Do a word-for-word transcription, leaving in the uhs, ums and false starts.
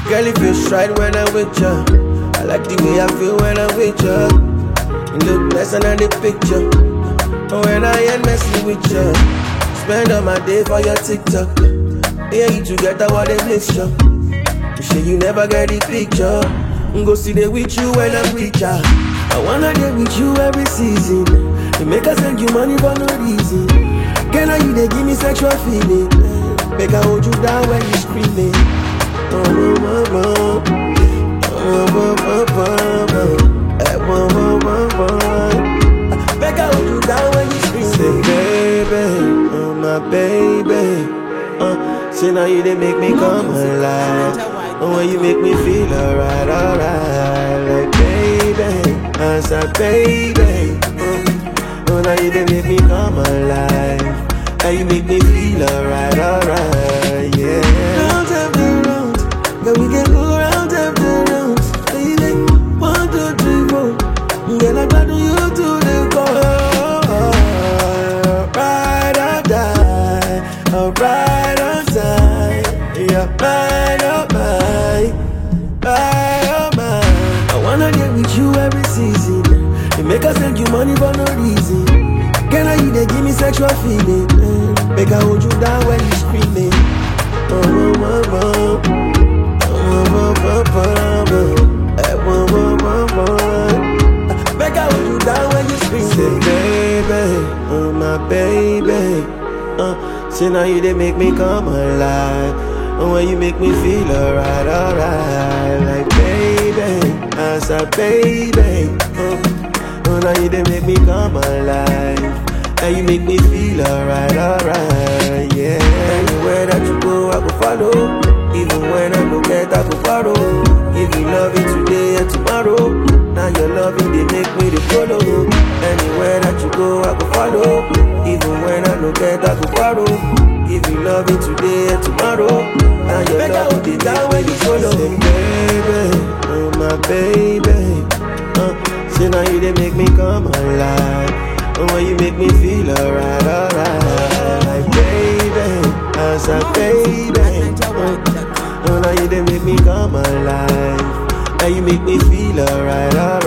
Girl, it feels right when I'm with you. I like the way I feel when I'm with you. You look nicer than the picture. But when I ain't messing with you, spend all my day for your TikTok. Yeah, you together what they bless you. You say you never get the picture. Go see they with you when I'm with ya. I wanna get with you every season. They make us send you money for no reason. Girl, now you they give me sexual feeling. Make I hold you down when you screaming. Oh, oh, oh, oh. Oh, oh, oh, oh, oh. Eh, oh, oh, oh, oh. Make I hold you down when you screaming. Say baby, oh my baby. Uh, say now you they make me come alive. Oh, when you make me feel alright, alright. Like baby, I said baby. Uh, oh, now you they make me come alive. Now you make me feel alright, alright, yeah. Round after round, girl, we can go round after round. Baby, one, two, three, four. Girl, I got you to the core. Ride or die, or ride or die. Yeah, ride or die, ride or die. I wanna get with you every season. They make us send you money for no reason. Girl, now you they give me sexual feeling. Make I hold you down when you screaming. Oh, oh, oh, oh. Oh, oh, oh, oh, oh. Eh, oh, oh, oh, oh. Make I hold you down when you screaming. Say baby, oh my baby. Uh, say now you they make me come alive. Oh, when you make me feel alright, alright. Like baby, I said baby. Uh, oh, now you they make me come alive. And you make me feel alright, alright, yeah. Anywhere that you go, I go follow. Even when I don't get, I go follow. Give you loving today and tomorrow. Now your loving, they make me the follow. Anywhere that you go, I go follow. Even when I don't get, I go follow. Give you loving today and tomorrow. Now your loving, they down when you follow. Say baby, oh my baby. Uh, say now you, they make me come alive. Oh, when you make me feel alright, alright. Like baby, I said baby. Oh, oh, now you they make me come alive. Now you make me feel alright, alright.